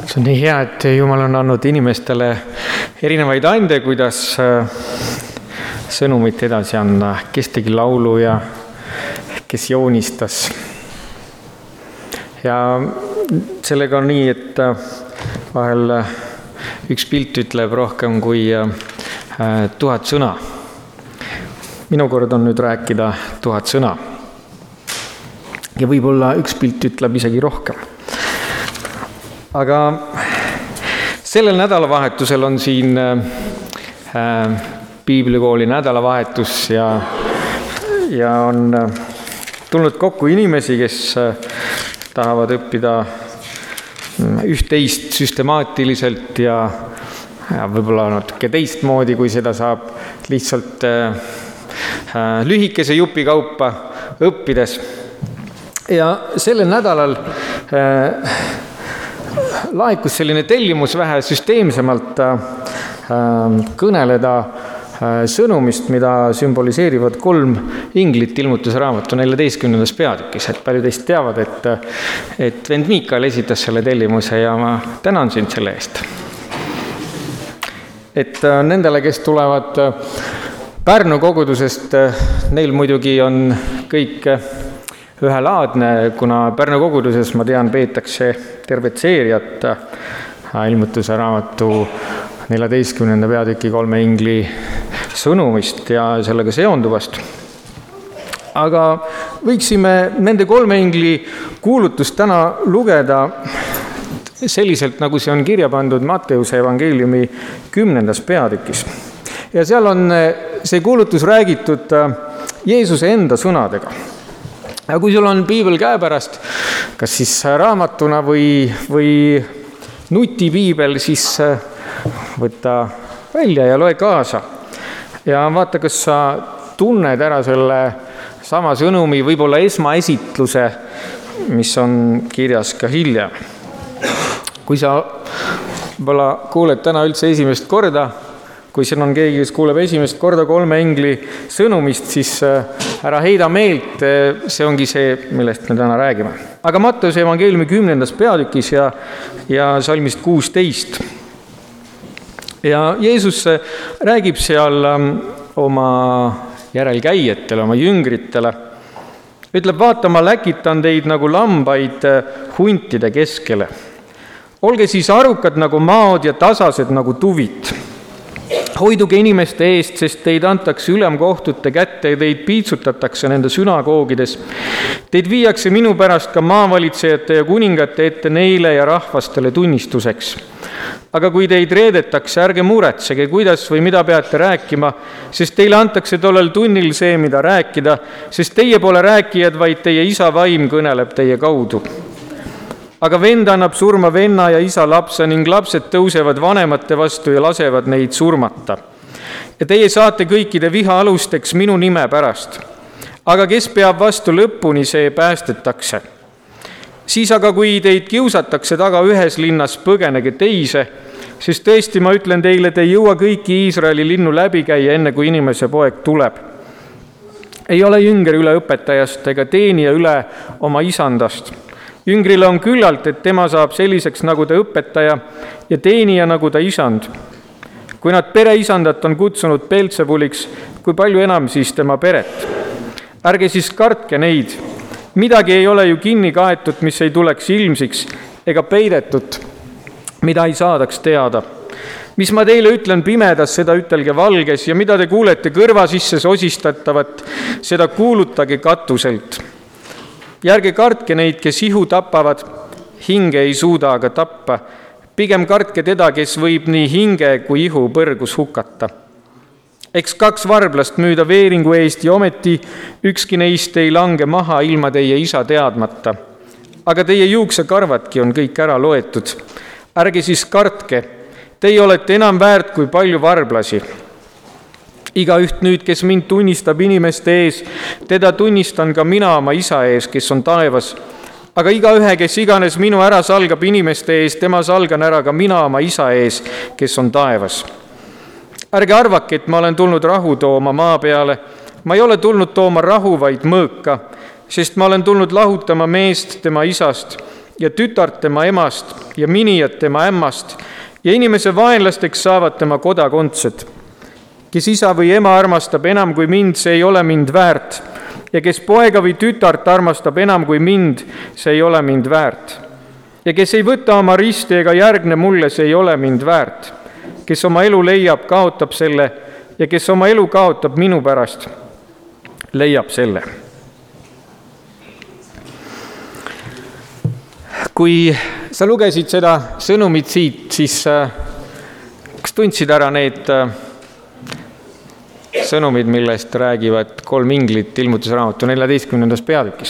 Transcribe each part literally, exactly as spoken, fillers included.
See on nii hea, et Jumal on andnud inimestele erinevaid ande, kuidas sõnumit edasi anda, kes tegi laulu ja kes joonistas. Ja sellega on nii, et vahel üks pilt ütleb rohkem kui tuhat sõna. Minu kord on nüüd rääkida tuhat sõna. Ja võib-olla üks pilt ütleb isegi rohkem. Aga sellel nädalavahetusel on siin äh, piiblikooli nädalavahetus ja, ja on tulnud kokku inimesi, kes äh, tahavad õppida üht-teist süstemaatiliselt ja, ja võib-olla natuke teistmoodi, kui seda saab lihtsalt äh, äh, lühikese jupi kaupa õppides. Ja sellel nädalal äh, laekus selline tellimus vähe süsteemsemalt äh, kõneleda äh, sõnumist, mida sümboliseerivad kolm inglit ilmutusraamatu neljateistkümnendas peatükis. Et palju teist teavad, et, et vend Miikael esitas selle tellimuse ja ma tänan sind selle eest. Et äh, nendele, kes tulevad äh, Pärnu kogudusest, äh, neil muidugi on kõik äh, ühelaadne, kuna Pärnu koguduses, ma tean, peetakse tervet seeriat ilmutuse raamatu neljateistkümnenda peatüki kolme ingli sõnumist ja sellega seonduvast. Aga võiksime nende kolme ingli kuulutust täna lugeda selliselt, nagu see on kirja pandud Matteuse evangeeliumi kümnendas peatükis. Ja seal on see kuulutus räägitud Jeesuse enda sõnadega. Ja kui sul on piibel käepärast, kas siis raamatuna või, või nutipiibel, siis võta välja ja loe kaasa. Ja vaata, kas sa tunned ära selle sama sõnumi, võib-olla esmaesitluse, mis on kirjas ka hiljem. Kui sa võib-olla kuuled täna üldse esimest korda, kui siin on keegi, kes kuuleb esimest korda kolme ingli sõnumist, siis ära heida meelt, see ongi see, millest me täna räägime. Aga Matteuse evangeeliumi kümnendas peatükis ja, ja salmist kuusteist. Ja Jeesus räägib seal oma järelkäijatele, oma jüngritele. Ütleb, vaata, ma läkitan teid nagu lambaid huntide keskele. Olge siis arukad nagu maod ja tasased nagu tuvid. Hoiduge inimeste eest, sest teid antakse ülemkohtute kätte ja teid piitsutatakse nende sünagoogides. Teid viiakse minu pärast ka maavalitsejate ja kuningate ette neile ja rahvastele tunnistuseks. Aga kui teid reedetakse, ärge muretsege, kuidas või mida peate rääkima, sest teile antakse tollel tunnil see, mida rääkida, sest teie pole rääkijad, vaid teie isa vaim kõneleb teie kaudu. Aga vend annab surma venna ja isa lapse ning lapsed tõusevad vanemate vastu ja lasevad neid surmata. Ja teie saate kõikide viha alusteks minu nime pärast. Aga kes peab vastu lõpuni, see päästetakse. Siis aga, kui teid kiusatakse taga ühes linnas, põgenege teise, sest tõesti ma ütlen teile, te ei jõua kõiki Iisraeli linnu läbi käia, enne kui inimese poeg tuleb. Ei ole jünger üle õpetajast ega teenija üle oma isandast. Jüngrile on küllalt, et tema saab selliseks nagu ta õpetaja ja teenija nagu ta isand. Kui nad pereisandat on kutsunud Peltsebuliks, kui palju enam siis tema peret? Ärge siis kartke neid. Midagi ei ole ju kinni kaetud, mis ei tuleks ilmsiks, ega peidetud, mida ei saadaks teada. Mis ma teile ütlen pimedas, seda ütelge valges ja mida te kuulete kõrva sisse sosistatavat, seda kuulutage katuselt. Ja ärge kartke neid, kes ihu tapavad, hinge ei suuda aga tappa. Pigem kartke teda, kes võib nii hinge kui ihu põrgus hukata. Eks kaks varblast müüda veeringu eest ja ometi ükski neist ei lange maha ilma teie isa teadmata. Aga teie juuksekarvadki on kõik ära loetud. Ärge siis kartke, teie olete enam väärt kui palju varblasi. Iga üht nüüd, kes mind tunnistab inimeste ees, teda tunnistan ka mina oma isa ees, kes on taevas. Aga iga ühe, kes iganes minu ära salgab inimeste ees, tema salgan ära ka mina oma isa ees, kes on taevas. Ärge arvake, et ma olen tulnud rahu tooma maa peale. Ma ei ole tulnud tooma rahu, vaid mõõka, sest ma olen tulnud lahutama meest tema isast ja tütart tema emast ja minijad tema ämmast ja inimese vaenlasteks saavad tema kodakondsed. Kes isa või ema armastab enam kui mind, see ei ole mind väärt. Ja kes poega või tütart armastab enam kui mind, see ei ole mind väärt. Ja kes ei võta oma risti ega järgne mulle, see ei ole mind väärt. Kes oma elu leiab, kaotab selle, ja kes oma elu kaotab minu pärast, leiab selle. Kui sa lugesid seda sõnumit siit, siis kas tundsid ära need sõnumid, millest räägivad kolm inglit ilmutusraamatu neljateistkümnendas peatükis?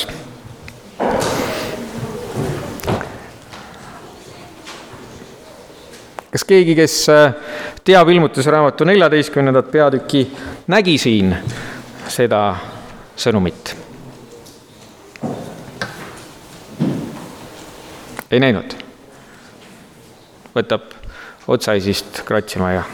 Kas keegi, kes teab ilmutusraamatu neljateistkümnendat peatükki, nägi siin seda sõnumit? Ei näinud? Võtab otsaisist kratsima ja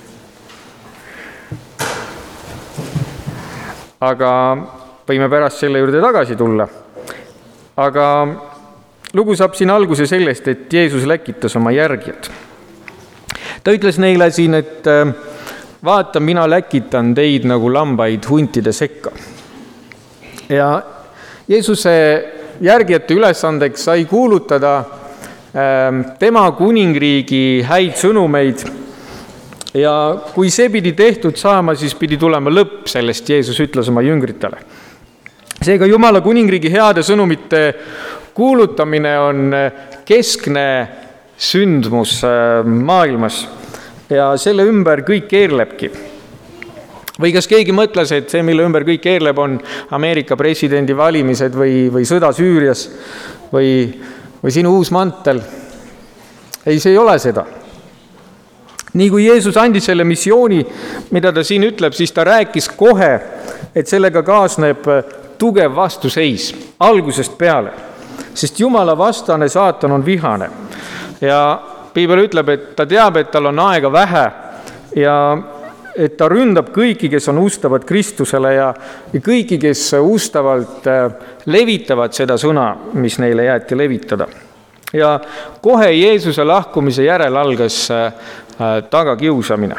aga võime pärast selle juurde tagasi tulla. Aga lugu saab siin alguse sellest, et Jeesus läkitas oma järgijad. Ta ütles neile siin, et vaata, mina läkitan teid nagu lambaid huntide sekka. Ja Jeesuse järgijate ülesandeks sai kuulutada tema kuningriigi häid sõnumeid. Ja kui see pidi tehtud saama, siis pidi tulema lõpp, sellest Jeesus ütles oma jüngritele. Seega Jumala kuningriigi heade sõnumite kuulutamine on keskne sündmus maailmas ja selle ümber kõik keerlebki. Või kas keegi mõtles, et see, mille ümber kõik keerleb, on Ameerika presidendi valimised või, või sõda Süürias või, või sinu uus mantel? Ei, see ei ole seda. Nii kui Jeesus andis selle missiooni, mida ta siin ütleb, siis ta rääkis kohe, et sellega kaasneb tugev vastuseis algusest peale, sest Jumala vastane saatan on vihane. Ja Piibel ütleb, et ta teab, et tal on aega vähe ja et ta ründab kõiki, kes on ustavad Kristusele ja, ja kõiki, kes ustavalt levitavad seda sõna, mis neile jäeti levitada. Ja kohe Jeesuse lahkumise järel algas tagakiusamine.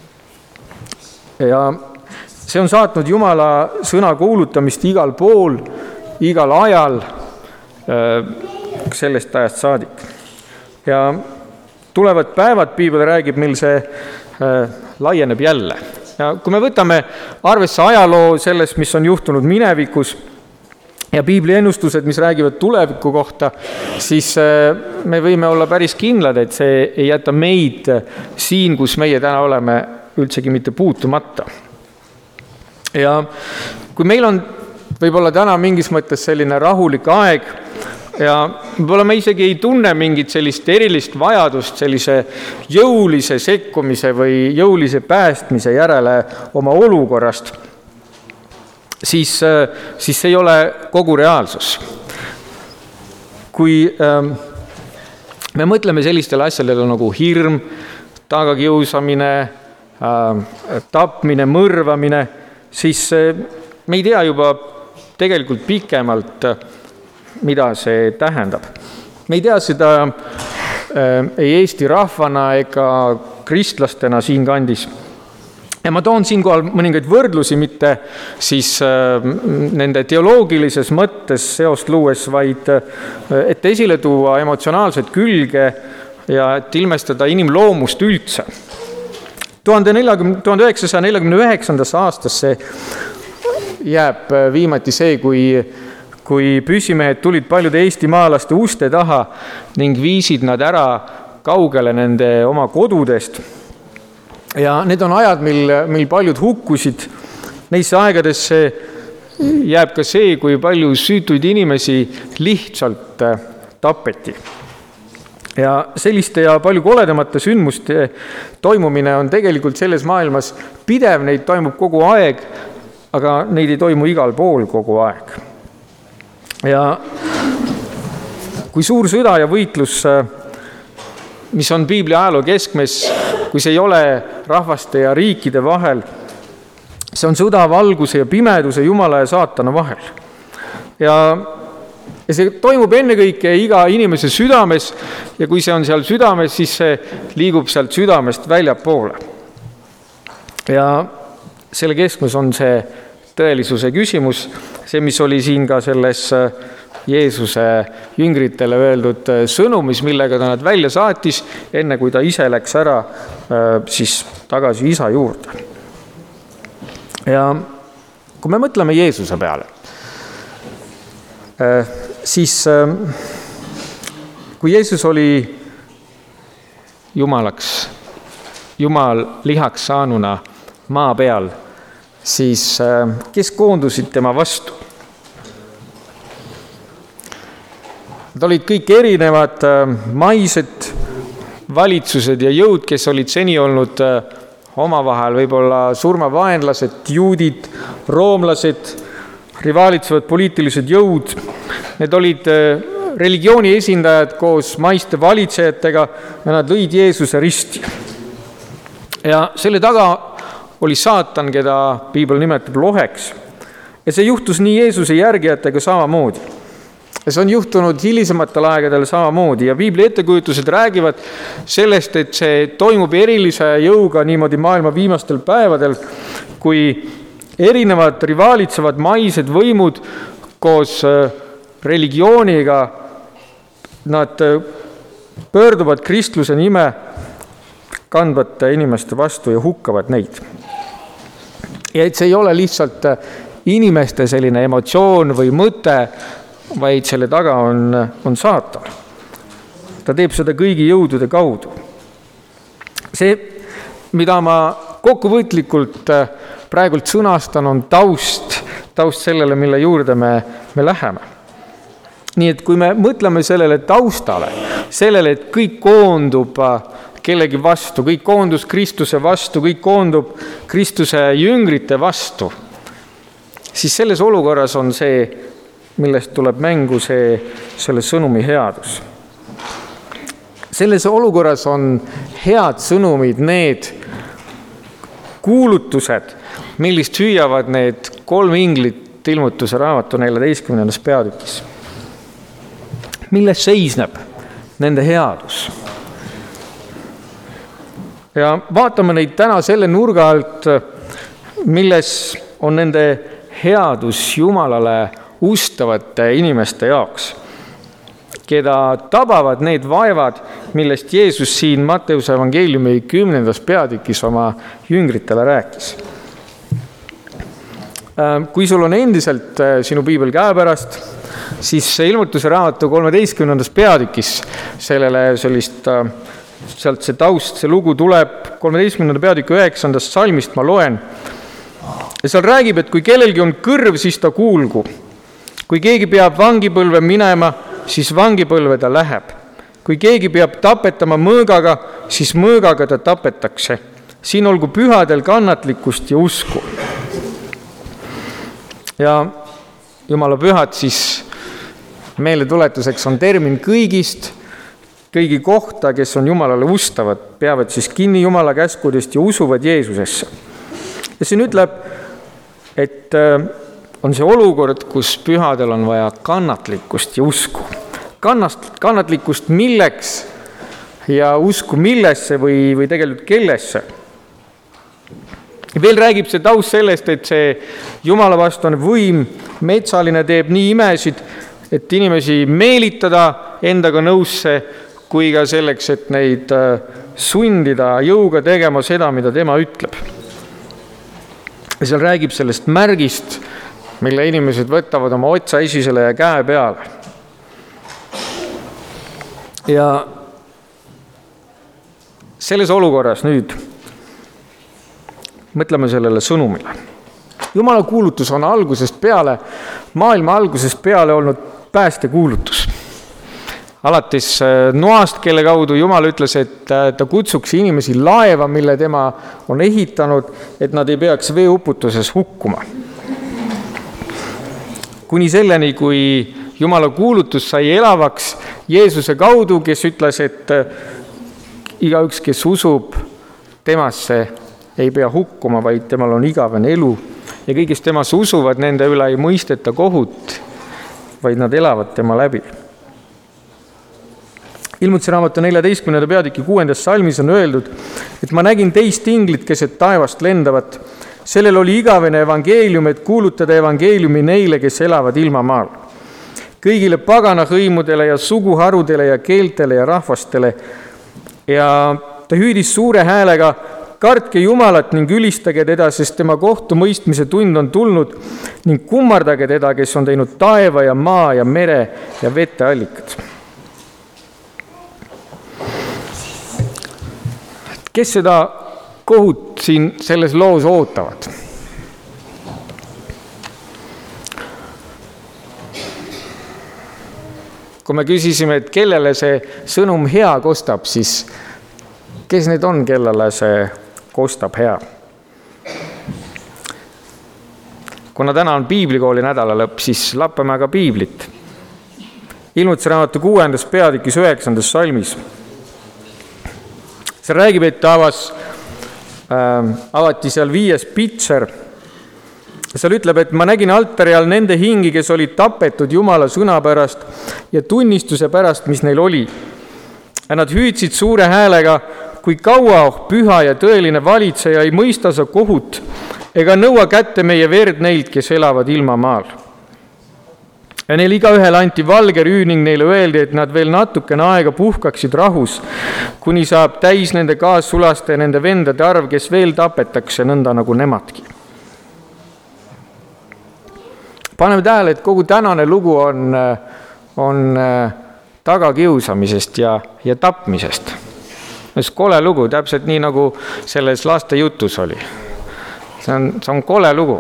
Ja see on saatnud Jumala sõna kuulutamist igal pool, igal ajal, sellest ajast saadik. Ja tulevad päevad, Piibel räägib, mil see laieneb jälle. Ja kui me võtame arvesse ajaloo sellest, mis on juhtunud minevikus ja Piibli ennustused, mis räägivad tuleviku kohta, siis me võime olla päris kindlad, et see ei jäta meid siin, kus meie täna oleme, üldsegi mitte puutumata. Ja kui meil on võib-olla täna mingis mõttes selline rahulik aeg ja võib-olla me isegi ei tunne mingit sellist erilist vajadust sellise jõulise sekkumise või jõulise päästmise järele oma olukorrast, siis, siis see ei ole kogu reaalsus. Kui ähm, me mõtleme sellistele asjadele nagu hirm, tagakiusamine, ähm, tapmine, mõrvamine, siis äh, me ei tea juba tegelikult pikemalt, mida see tähendab. Me ei tea seda äh, ei Eesti rahvana ega kristlastena siin kandis. Ja ma toon siinkohal mõningaid võrdlusi, mitte siis äh, nende teoloogilises mõttes seost luues, vaid äh, et esile tuua emotsionaalset külge ja et ilmestada inimloomust üldse. tuhande üheksasaja neljakümne üheksandasse aastasse jääb viimati see, kui, kui püssimehed tulid paljude eestimaalaste uste taha ning viisid nad ära kaugele nende oma kodudest. Ja need on ajad, mil, mil paljud hukkusid. Neisse aegadesse jääb ka see, kui palju süütuid inimesi lihtsalt tapeti. Ja selliste ja palju koledamate sündmuste toimumine on tegelikult selles maailmas pidev, neid toimub kogu aeg, aga neid ei toimu igal pool kogu aeg. Ja kui suur sõda ja võitlus, mis on Piibli ajaloo keskmes, kui see ei ole rahvaste ja riikide vahel, see on sõda valguse ja pimeduse, Jumala ja saatana vahel. Ja, ja Ja see toimub ennekõike iga inimese südames ja kui see on seal südames, siis see liigub sealt südamest väljapoole. Ja selle keskmes on see tõelisuse küsimus, see, mis oli siin ka selles Jeesuse jüngritele öeldud sõnumis, millega ta nad välja saatis, enne kui ta ise läks ära siis tagasi isa juurde. Ja kui me mõtleme Jeesuse peale, siis kui Jeesus oli jumalaks, jumal lihaks saanuna maa peal, siis kes koondusid tema vastu? Nad olid kõik erinevad maised valitsused ja jõud, kes olid seni olnud omavahel võib-olla surmavaenlased, juudid, roomlased, rivaalitsevad poliitilised jõud. Need olid religiooni esindajad koos maiste valitsejatega ja nad lõid Jeesuse risti. Ja selle taga oli saatan, keda piibel nimetab loheks. Ja see juhtus nii Jeesuse järgijatega samamoodi. Ja see on juhtunud hilisematel aegadel samamoodi ja piibli ettekujutused räägivad sellest, et see toimub erilise jõuga niimoodi maailma viimastel päevadel, kui erinevad rivaalitsevad maised võimud koos religiooniga, nad pöörduvad kristluse nime kandvate inimeste vastu ja hukkavad neid. Ja et see ei ole lihtsalt inimeste selline emotsioon või mõte, vaid selle taga on, on saatan. Ta teeb seda kõigi jõudude kaudu. See, mida ma kokkuvõtlikult praegult sõnastan, on taust, taust sellele, mille juurde me, me läheme. Nii et kui me mõtleme sellele taustale, sellele, et kõik koondub kellegi vastu, kõik koondus Kristuse vastu, kõik koondub Kristuse jüngrite vastu, siis selles olukorras on see, millest tuleb mängu see, selle sõnumi headus. Selles olukorras on head sõnumid, need kuulutused, millist hüüavad need kolm inglit ilmutuse raamatu neljateistkümnendas peatükis. Milles seisneb nende headus? Ja vaatame neid täna selle nurga alt, milles on nende headus Jumalale ustavate inimeste jaoks, keda tabavad need vaevad, millest Jeesus siin Matteuse evangeeliumi kümnendas peatükis oma jüngritele rääkis. Kui sul on endiselt sinu piibel käepärast, siis ilmutuse raamatu kolmeteistkümnendas peatükis sellele sellist, sealt see taust, see lugu tuleb kolmeteistkümnenda peatüki üheksandast salmist, ma loen. Ja seal räägib, et kui kellelgi on kõrv, siis ta kuulgu. Kui keegi peab vangipõlve minema, siis vangipõlve ta läheb. Kui keegi peab tapetama mõõgaga, siis mõõgaga ta tapetakse. Siin olgu pühadel kannatlikkust ja usku. Ja Jumala pühad siis meeletuletuseks on termin kõigist, kõigi kohta, kes on Jumalale ustavad, peavad siis kinni Jumala käskudest ja usuvad Jeesusesse. Ja siin ütleb, et on see olukord, kus pühadel on vaja kannatlikkust ja usku. Kannast, kannatlikkust milleks ja usku millesse või, või tegelikult kellesse. Veel räägib see taust sellest, et see Jumala vastane võim, metsaline teeb nii imesid, et inimesi meelitada endaga nõusse, kui ka selleks, et neid sundida jõuga tegema seda, mida tema ütleb. Ja seal räägib sellest märgist, mille inimesed võtavad oma otsa esisele ja käe peale. Ja selles olukorras nüüd mõtleme sellele sõnumile. Jumala kuulutus on algusest peale, maailma algusest peale olnud päästekuulutus. Alates Noast, kelle kaudu Jumal ütles, et ta kutsuks inimesi laeva, mille tema on ehitanud, et nad ei peaks veeuputuses hukkuma. Kuni selleni, kui Jumala kuulutus sai elavaks Jeesuse kaudu, kes ütles, et igaüks, kes usub temasse, ei pea hukkuma, vaid temal on igavene elu. Ja kõik, kes temasse usuvad, nende üle ei mõisteta kohut. vaid nad elavad tema läbi. Ilmutuse raamatu neljateistkümnenda peatüki kuuendas salmis on öeldud, et ma nägin teist inglit keset taevast lendavat. Sellel oli igavene evangeelium, et kuulutada evangeeliumi neile, kes elavad ilmamaal. Kõigile pagana hõimudele ja suguharudele ja keeltele ja rahvastele. Ja ta hüüdis suure häälega, kartke Jumalat ning ülistage teda, sest tema kohtumõistmise tund on tulnud ning kummardage teda, kes on teinud taeva ja maa ja mere ja vete allikad. Kes seda kohut siin selles loos ootavad? Kui me küsisime, et kellele see sõnum hea kostab, siis kes need on, kellele see kostab hea? Kuna täna on piiblikooli nädala lõpp, siis lappame aga piiblit. Ilmutuse raamatu kuuendas peatükis üheksandas salmis. See räägib, et avas, äh, avati seal viies pitser. Seal ütleb, et ma nägin altari all nende hingi, kes olid tapetud Jumala sõna pärast ja tunnistuse pärast, mis neil oli. Ja nad hüüdsid suure häälega, kui kaua oh püha ja tõeline valitseja ei mõista sa kohut ega nõua kätte meie verd neilt, kes elavad ilmamaal. Ja neil igaühel anti valge rüü ning neile öeldi, et nad veel natukene aega puhkaksid rahus, kuni saab täis nende kaassulaste ja nende vendade arv, kes veel tapetakse nõnda nagu nemadki. Paneme tähele, et kogu tänane lugu on, on tagakiusamisest ja, ja tapmisest. See kole lugu, täpselt nii nagu selles laste jutus oli. See on, see on kole lugu.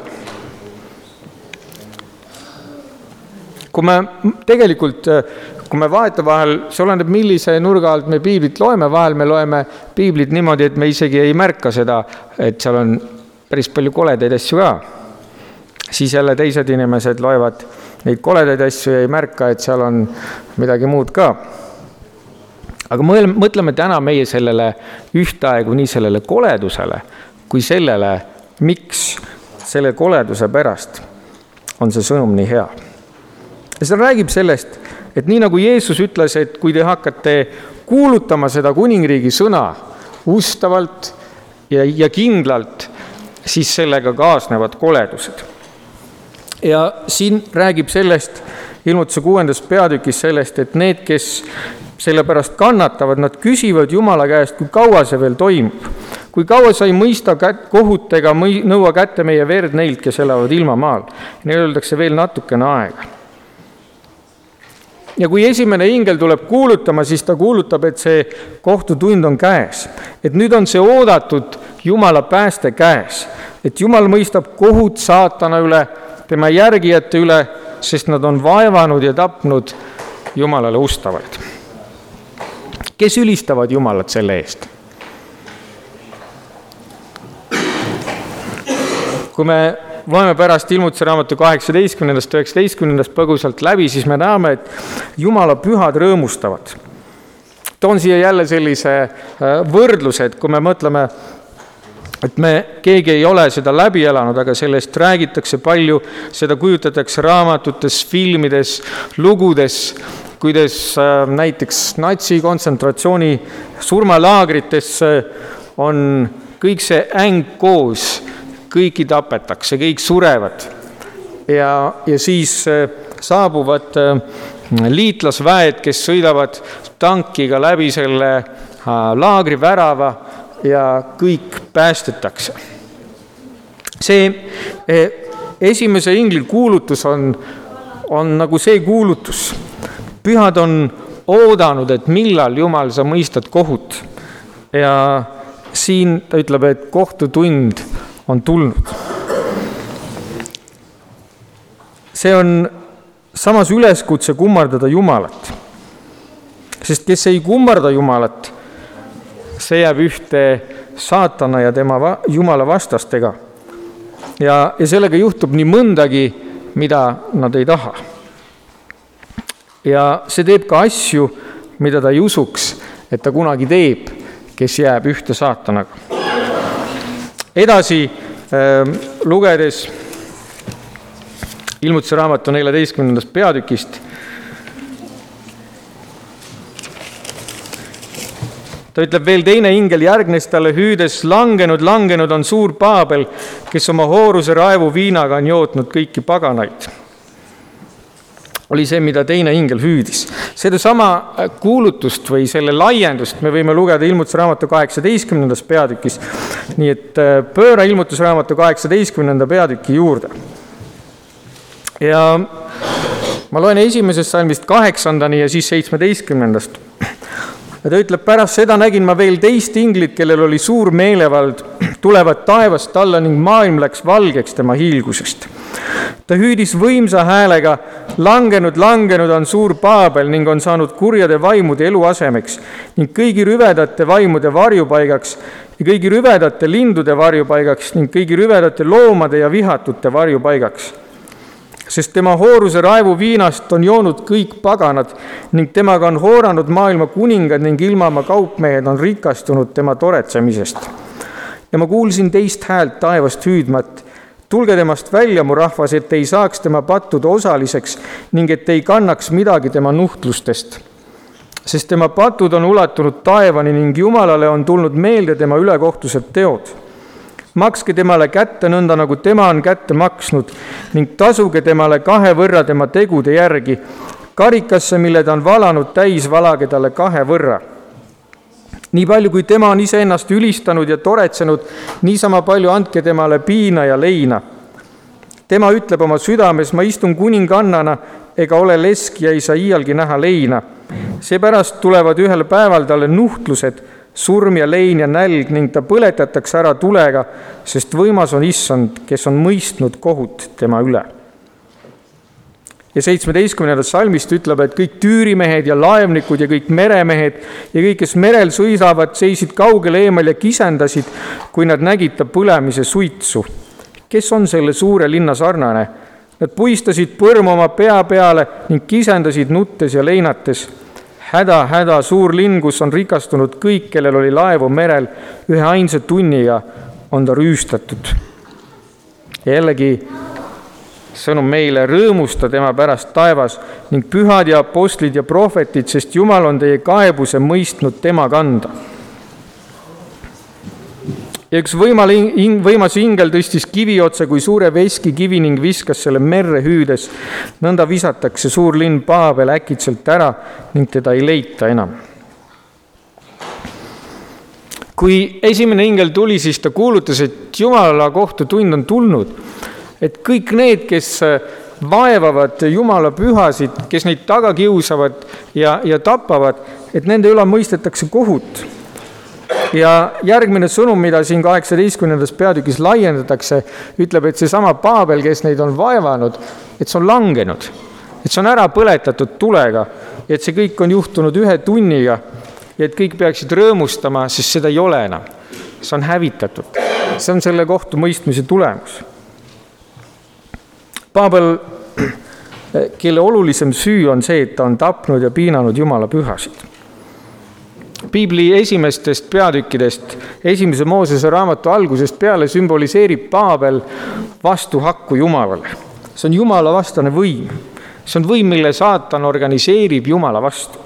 Kui me tegelikult, kui me vaeta vahel, see oleneb millise nurga alt me piiblit loeme, vahel me loeme piiblit niimoodi, et me isegi ei märka seda, et seal on päris palju koledaid asju ka. Siis jälle teised inimesed loevad neid koledaid asju ja ei märka, et seal on midagi muud ka. Aga mõtleme täna meie sellele ühtaegu nii sellele koledusele, kui sellele, miks selle koleduse pärast on see sõnum nii hea. Ja see räägib sellest, et nii nagu Jeesus ütles, et kui te hakkate kuulutama seda kuningriigi sõna ustavalt ja, ja kindlalt, siis sellega kaasnevad koledused. Ja siin räägib sellest, ilmutuse kuuendas peatükis sellest, et need, kes selle pärast kannatavad, nad küsivad Jumala käest, kui kaua see veel toimub. Kui kaua sa ei mõista kohut ega nõua kätte meie verd neilt, kes elavad ilmamaal. Neil öeldakse veel natukene aega. Ja kui esimene ingel tuleb kuulutama, siis ta kuulutab, et see kohtutund on käes. Et nüüd on see oodatud Jumala pääste käes. Et Jumal mõistab kohut saatana üle, tema järgijate üle, sest nad on vaevanud ja tapnud Jumalale ustavaid. Kes ülistavad Jumalat selle eest? Kui me loeme pärast ilmutuse raamatu kaheksateistkümnendast üheksateistkümnendast põgusalt läbi, siis me näeme, et Jumala pühad rõõmustavad. Toon siia jälle sellise võrdluse, et kui me mõtleme, et me keegi ei ole seda läbi elanud, aga sellest räägitakse palju, seda kujutatakse raamatutes, filmides, lugudes, kuidas näiteks natsi kontsentratsiooni surmalaagrites on kõik see äng koos, kõiki tapetakse, kõik surevad ja, ja siis saabuvad liitlasväed, kes sõidavad tankiga läbi selle laagri värava ja kõik päästetakse. See esimese ingli kuulutus on, on nagu see kuulutus. Pühad on oodanud, et millal Jumal sa mõistad kohut. Ja siin ta ütleb, et kohtutund on tulnud. See on samas üleskutse kummardada Jumalat. Sest kes ei kummarda Jumalat, see jääb ühte saatana ja tema va- Jumala vastastega. Ja, ja sellega juhtub nii mõndagi, mida nad ei taha. Ja see teeb ka asju, mida ta ei usuks, et ta kunagi teeb, kes jääb ühte saatanaga. Edasi äh, lugedes Ilmutuse raamatu neljateistkümnendast peatükist. Ta ütleb veel, teine ingel järgnes talle hüüdes, langenud, langenud on suur Paabel, kes oma hooruse raevu viinaga on jootnud kõiki paganaid. Oli see, mida teine ingel hüüdis. Seda sama kuulutust või selle laiendust me võime lugeda Ilmutuse raamatu kaheksateistkümnendast peatükis. Nii et pööra Ilmutuse raamatu kaheksateistkümnenda peatüki juurde. Ja ma loen esimesest salmist kaheksandani ja siis seitsmeteistkümnendast. Ja ta ütleb, pärast seda nägin ma veel teist inglit, kellel oli suur meelevald, tulevad taevast alla ning maailm läks valgeks tema hiilgusest. Ta hüüdis võimsa häälega, langenud, langenud on suur Paabel ning on saanud kurjade vaimude eluasemeks ning kõigi rüvedate vaimude varjupaigaks ja kõigi rüvedate lindude varjupaigaks ning kõigi rüvedate loomade ja vihatute varjupaigaks. Sest tema hooruse raevu viinast on joonud kõik paganad ning temaga on hooranud maailma kuningad ning ilmamaa kaupmehed on rikastunud tema toretsemisest. Ja ma kuulsin teist häält taevast hüüdmat, tulge temast välja, mu rahvas, et ei saaks tema pattuda osaliseks ning et ei kannaks midagi tema nuhtlustest. Sest tema patud on ulatunud taevani ning Jumalale on tulnud meelde tema ülekohtused teod. Makske temale kätte nõnda, nagu tema on kätte maksnud ning tasuge temale kahe võrra tema tegude järgi. Karikasse, mille ta on valanud täis, valage talle kahe võrra. Nii palju, kui tema on iseennast ülistanud ja toretsenud, niisama palju andke temale piina ja leina. Tema ütleb oma südames, ma istun kuningannana ega ole lesk ja ei saa iialgi näha leina. Seepärast tulevad ühel päeval talle nuhtlused, surm ja lein ja nälg ning ta põletatakse ära tulega, sest võimas on issand, kes on mõistnud kohut tema üle. Ja seitsmeteistkümnendast salmist ütleb, et kõik tüürimehed ja laevnikud ja kõik meremehed ja kõik, kes merel suisavad, seisid kaugel eemal ja kisendasid, kui nad nägid ta põlemise suitsu. Kes on selle suure linna sarnane? Nad puistasid põrmu oma pea peale ning kisendasid nuttes ja leinates. Häda, häda, suur linn, kus on rikastunud kõik, kellel oli laevu merel, ühe ainsa tunniga on ta rüüstatud. Ja jällegi sõnum meile, rõõmusta tema pärast taevas ning pühad ja apostlid ja prohvetid, sest Jumal on teie kaebuse mõistnud tema kanda. Ja üks võimal, võimas ingel tõstis kivi otsa kui suure veski kivi ning viskas selle merre hüüdes. Nõnda visatakse suur linn Paabel äkitselt ära ning teda ei leita enam. Kui esimene ingel tuli, siis ta kuulutas, et Jumala kohtutund on tulnud. Et kõik need, kes vaevavad Jumala pühasid, kes neid taga kiusavad ja, ja tapavad, et nende üle mõistetakse kohut. Ja järgmine sõnum, mida siin kaheksateistkümnendas peatükis laiendatakse, ütleb, et see sama Paabel, kes neid on vaevanud, et see on langenud, et see on ära põletatud tulega, et see kõik on juhtunud ühe tunniga ja et kõik peaksid rõõmustama, sest seda ei ole enam. See on hävitatud. See on selle kohtu mõistmise tulemus. Paabel, kelle olulisem süü on see, et ta on tapnud ja piinanud Jumala pühasid. Piibli esimestest peatükkidest, esimese Moosese raamatu algusest peale sümboliseerib Paabel vastuhakku Jumalale. See on Jumala vastane võim. See on võim, mille saatan organiseerib Jumala vastu.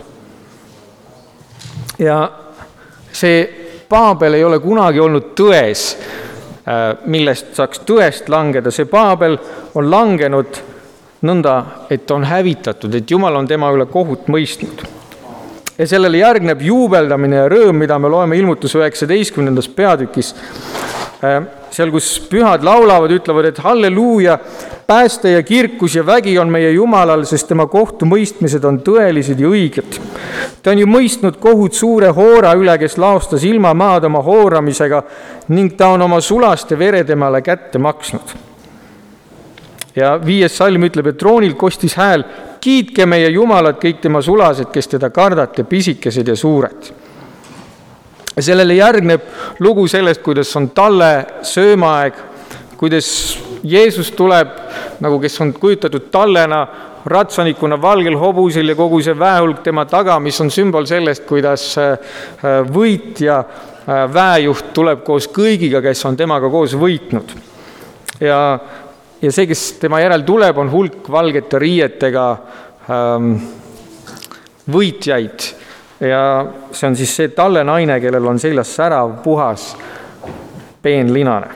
Ja see Paabel ei ole kunagi olnud tões, millest saaks tõest langeda. See Paabel on langenud nõnda, et on hävitatud, et Jumal on tema üle kohut mõistnud. Ja sellele järgneb juubeldamine ja rõõm, mida me loeme Ilmutuse üheksateistkümnendas peatükis. Seal, kus pühad laulavad, ütlevad, et halleluuja, pääste ja kirkus ja vägi on meie Jumalal, sest tema kohtumõistmised on tõelised ja õiged. Ta on ju mõistnud kohut suure hoora üle, kes laostas ilma maad oma hooramisega ning ta on oma sulaste vere temale kätte maksnud. Ja viies salm ütleb, et troonil kostis hääl, kiitke meie Jumalat kõik tema sulased, kes teda kardate, pisikesed ja suured. Sellele järgneb lugu sellest, kuidas on talle söömaaeg, kuidas Jeesus tuleb, nagu kes on kujutatud tallena, ratsanikuna valgel hobusel ja kogu see väehulk tema taga, mis on sümbol sellest, kuidas võit ja väejuht tuleb koos kõigiga, kes on temaga koos võitnud. Ja ja see, kes tema järel tuleb, on hulk valgete riietega ähm, võitjaid. Ja see on siis see talle naine, kellel on seljas särav, puhas, peenlinane.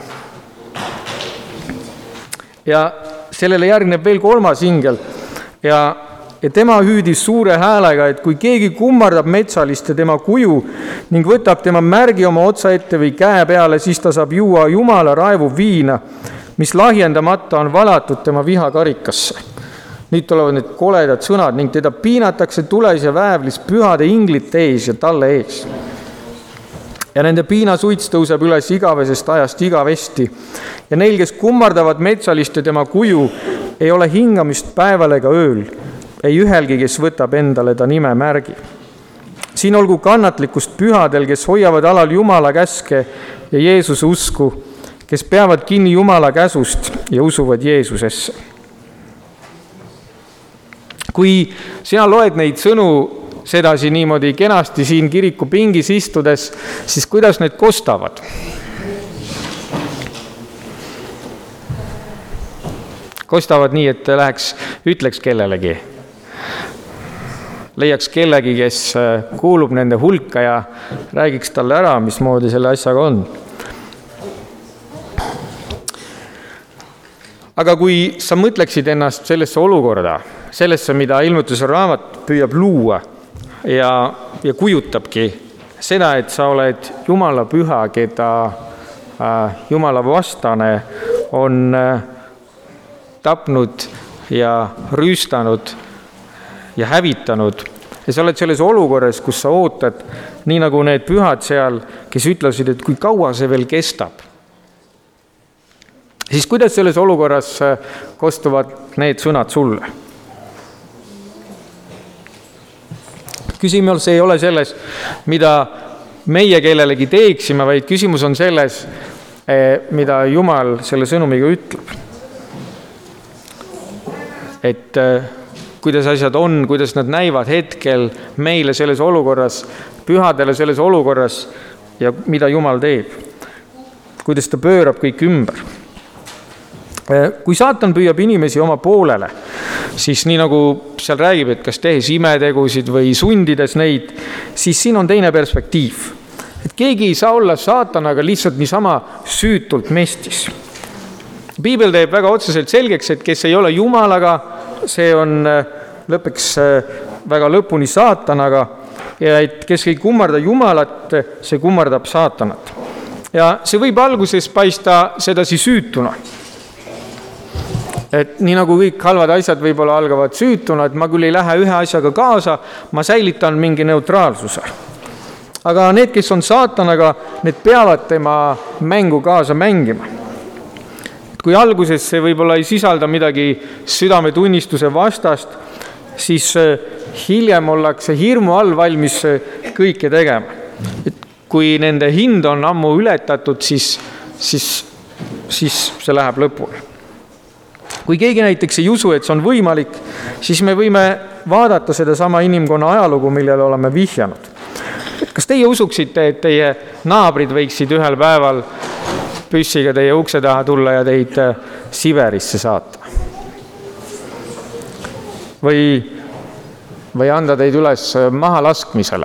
Ja sellele järgneb veel kolmas ingel ja, ja tema hüüdis suure häälega, et kui keegi kummardab metsalist ja tema kuju ning võtab tema märgi oma otsa ette või käe peale, siis ta saab juua Jumala raevu viina, mis lahjendamata on valatud tema vihakarikasse. Nüüd tulevad need koledad sõnad ning teda piinatakse tules ja väävlis pühade inglite ees ja talle ees. Ja nende piinasuits tõuseb üles igavesest ajast igavesti. Ja neil, kes kummardavad metsalist ja tema kuju, ei ole hingamist päeval ega ööl, ei ühelgi, kes võtab endale ta nime märgi. Siin olgu kannatlikkust pühadel, kes hoiavad alal Jumala käske ja Jeesuse usku, kes peavad kinni Jumala käsust ja usuvad Jeesusesse. Kui sina loed neid sõnu sedasi niimoodi kenasti siin kiriku pingis istudes, siis kuidas need kostavad? Kostavad nii, et läheks, ütleks kellelegi. Leiaks kellegi, kes kuulub nende hulka ja räägiks talle ära, mismoodi selle asjaga on. Aga kui sa mõtleksid ennast sellesse olukorda, sellesse, mida ilmutuse raamat püüab luua ja, ja kujutabki seda, et sa oled Jumala püha, keda äh, Jumala vastane on äh, tapnud ja rüüstanud ja hävitanud. Ja sa oled selles olukorras, kus sa ootad, nii nagu need pühad seal, kes ütlesid, et kui kaua see veel kestab. Siis kuidas selles olukorras kostuvad need sõnad sulle? Küsimus ei ole selles, mida meie kellelegi teeksime, vaid küsimus on selles, mida Jumal selle sõnumiga ütleb. Et kuidas asjad on, kuidas nad näivad hetkel meile selles olukorras, pühadele selles olukorras ja mida Jumal teeb. Kuidas ta pöörab kõik ümber. Kui saatan püüab inimesi oma poolele, siis nii nagu seal räägib, et kas tehes imetegusid või sundides neid, siis siin on teine perspektiiv. Et keegi ei saa olla saatanaga lihtsalt niisama süütult mestis. Piibel teeb väga otseselt selgeks, et kes ei ole Jumalaga, see on lõpeks väga lõpuni saatanaga ja et kes ei kummarda Jumalat, see kummardab saatanat. Ja see võib alguses paista sedasi süütuna. Et nii nagu kõik halvad asjad võib-olla algavad süütuna, et ma küll ei lähe ühe asjaga kaasa, ma säilitan mingi neutraalsuse. Aga need, kes on saatanaga, need peavad tema mängu kaasa mängima. Et kui alguses see võib-olla ei sisalda midagi südametunnistuse vastast, siis hiljem ollakse hirmu all valmis kõike tegema. Et kui nende hind on ammu ületatud, siis, siis, siis see läheb lõpule. Kui keegi näiteks ei usu, et see on võimalik, siis me võime vaadata seda sama inimkonna ajalugu, millele oleme vihjanud. Kas teie usuksite, et teie naabrid võiksid ühel päeval püssiga teie ukse taha tulla ja teid Siberisse saata? Või, või anda teid üles maha laskmisele?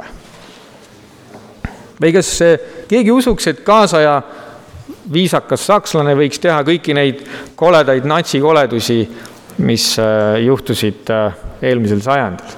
Või kas keegi usuks, et kaasaja viisakas sakslane võiks teha kõiki neid koledaid natsikoledusi, mis juhtusid eelmisel sajandil.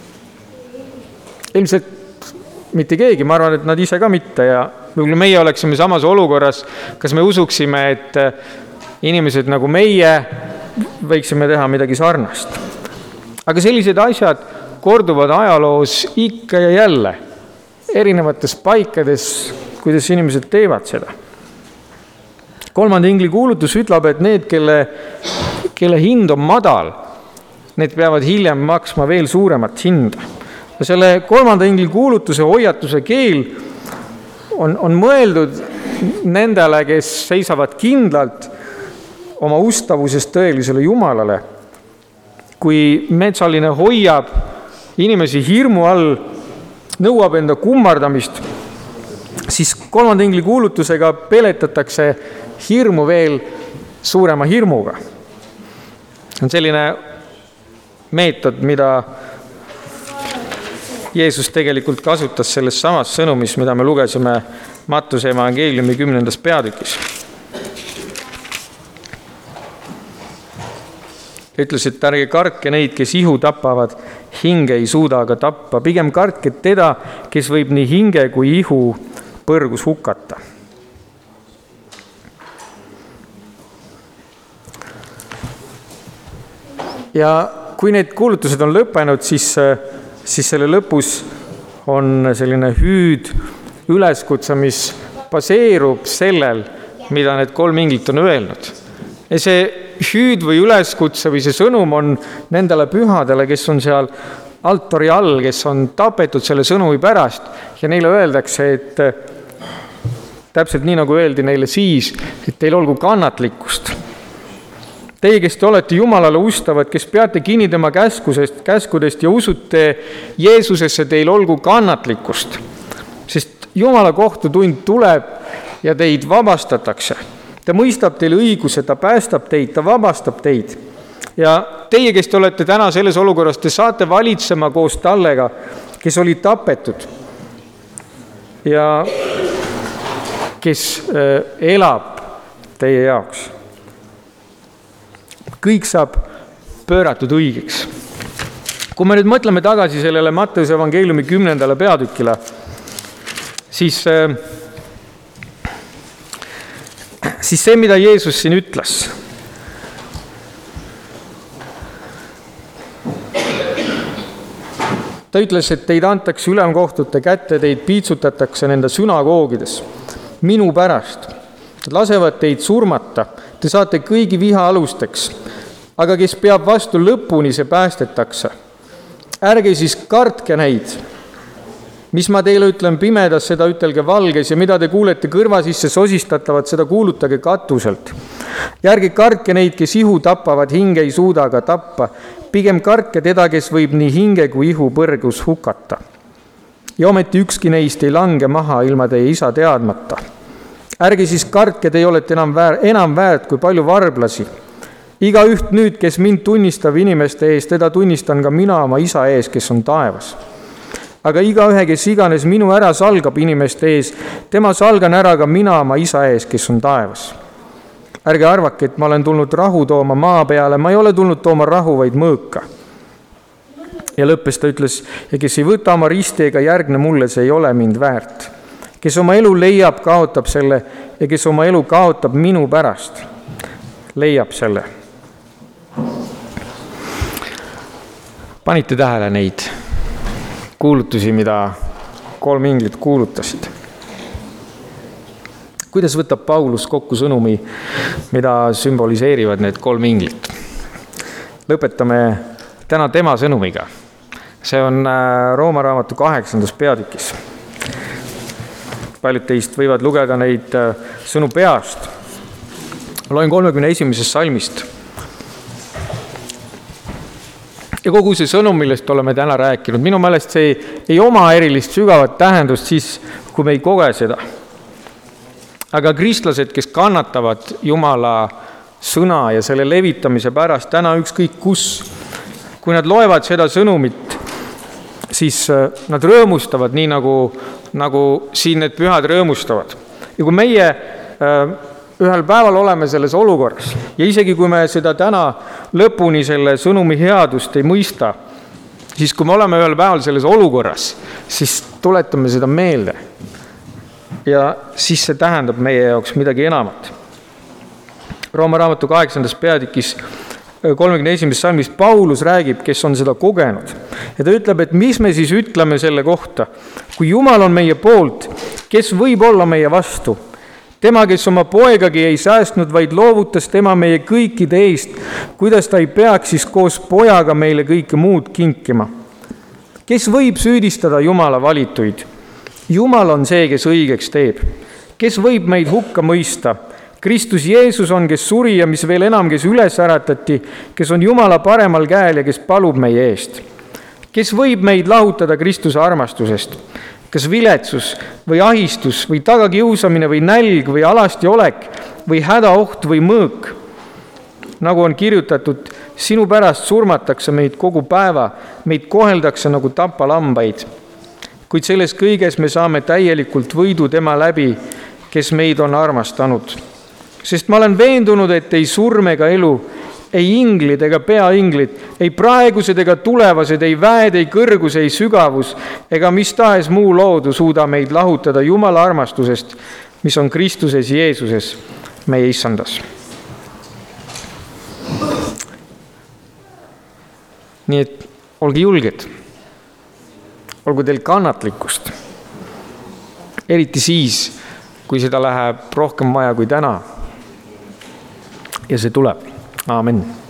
Ilmselt mitte keegi, ma arvan, et nad ise ka mitte ja võib-olla meie oleksime samas olukorras, kas me usuksime, et inimesed nagu meie võiksime teha midagi sarnast. Aga sellised asjad korduvad ajaloos ikka ja jälle erinevates paikades, kuidas inimesed teevad seda. Kolmanda ingli kuulutus ütleb, et need, kelle, kelle hind on madal, need peavad hiljem maksma veel suuremat hinda. Ja selle kolmanda ingli kuulutuse hoiatuse keel on, on mõeldud nendele, kes seisavad kindlalt oma ustavusest tõelisele Jumalale. Kui metsaline hoiab inimesi hirmu all, nõuab enda kummardamist, siis kolmanda ingli kuulutusega peletatakse hirmu veel suurema hirmuga. on selline meetod, mida Jeesus tegelikult kasutas selles samas sõnumis, mida me lugesime Mattuse evangeeliumi kümnendas peatükis. Ütles, et ärge kartke neid, kes ihu tapavad, hinge ei suuda aga tappa. Pigem kartke teda, kes võib nii hinge kui ihu põrgus hukata. Ja kui need kuulutused on lõppenud, siis, siis selle lõpus on selline hüüd üleskutse, mis baseerub sellel, mida need kolm inglit on öelnud. Ja see hüüd või üleskutse või see sõnum on nendele pühadele, kes on seal altari all, kes on tapetud selle sõnumi pärast ja neile öeldakse, et täpselt nii nagu öeldi neile siis, et teil olgu kannatlikkust. Teie, kes te olete Jumalale ustavad, kes peate kinni tema käskusest, käskudest ja usute Jeesusesse, teil olgu kannatlikkust. Sest Jumala kohtutund tuleb ja teid vabastatakse. Ta mõistab teil õiguse, ta päästab teid, ta vabastab teid. Ja teie, kes te olete täna selles olukorras, te saate valitsema koos tallega, kes oli tapetud ja kes elab teie jaoks. Kõik saab pööratud õigeks. Kui me nüüd mõtleme tagasi sellele Mattuse evangeeliumi kümnendale peatükile, siis, siis see, mida Jeesus siin ütles, ta ütles, et teid antakse ülemkohtute kätte, teid piitsutatakse nende sünagoogides minu pärast. Nad lasevad teid surmata, te saate kõigi viha alusteks, aga kes peab vastu lõpuni, see päästetakse. Ärge siis kartke neid. Mis ma teile ütlen pimedas, seda ütelge valges ja mida te kuulete kõrva sisse sosistatavat, seda kuulutage katuselt. Ja ärge kartke neid, kes ihu tapavad, hinge ei suuda aga tappa. Pigem kartke teda, kes võib nii hinge kui ihu põrgus hukata. Ja ometi ükski neist ei lange maha ilma teie isa teadmata. Ärge siis kartke, te ei olete enam, väär, enam väärt kui palju varblasi. Iga üht nüüd, kes mind tunnistab inimeste ees, teda tunnistan ka mina oma isa ees, kes on taevas. Aga iga ühe, kes iganes minu ära salgab inimeste ees, tema salgan ära ka mina oma isa ees, kes on taevas. Ärge arvake, et ma olen tulnud rahu tooma maa peale, ma ei ole tulnud tooma rahu, vaid mõõka. Ja lõppes ta ütles, ja kes ei võta oma risti ega järgne mulle, see ei ole mind väärt. Kes oma elu leiab, kaotab selle ja kes oma elu kaotab minu pärast, leiab selle. Panite tähele neid kuulutusi, mida kolm inglit kuulutasid? Kuidas võtab Paulus kokku sõnumi, mida sümboliseerivad need kolm inglit? Lõpetame täna tema sõnumiga. See on Rooma raamatu kaheksandas peatükis. Paljud teist võivad lugeda neid sõnu peast. Loen kolmekümne esimesest salmist. Ja kogu see sõnum, millest oleme täna rääkinud, minu meelest see ei oma erilist sügavat tähendust siis, kui me ei koge seda. Aga kristlased, kes kannatavad Jumala sõna ja selle levitamise pärast täna ükskõik kus, kui nad loevad seda sõnumit, siis nad rõõmustavad nii nagu, nagu siin need pühad rõõmustavad. Ja kui meie ühel päeval oleme selles olukorras ja isegi kui me seda täna lõpuni selle sõnumi headust ei mõista, siis kui me oleme ühel päeval selles olukorras, siis tuletame seda meelde. Ja siis see tähendab meie jaoks midagi enamat. Rooma raamatu kaheksandas peatükis kolmekümne esimesest salmist Paulus räägib, kes on seda kogenud. Ja ta ütleb, et mis me siis ütleme selle kohta. Kui Jumal on meie poolt, kes võib olla meie vastu? Tema, kes oma poegagi ei säästnud, vaid loovutas tema meie kõikide eest, kuidas ta ei peaks siis koos pojaga meile kõike muud kinkima. Kes võib süüdistada Jumala valituid? Jumal on see, kes õigeks teeb. Kes võib meid hukka mõista? Kristus Jeesus on, kes suri ja mis veel enam, kes üles äratati, kes on Jumala paremal käel ja kes palub meie eest. Kes võib meid lahutada Kristuse armastusest? Kas viletsus või ahistus või tagakiusamine või nälg või alasti olek või hädaoht või mõõk? Nagu on kirjutatud, sinu pärast surmatakse meid kogu päeva, meid koheldakse nagu tapalambaid. Kuid selles kõiges me saame täielikult võidu tema läbi, kes meid on armastanud. Sest ma olen veendunud, et ei surm ega elu, ei inglid ega peainglid, ei praegused ega tulevased, ei väed, ei kõrgus, ei sügavus ega mis tahes muu loodu suuda meid lahutada Jumala armastusest, mis on Kristuses Jeesuses, meie issandas. Nii et olge julged, olgu teil kannatlikkust, eriti siis, kui seda läheb rohkem vaja kui täna. Ja see tuleb. Aamen.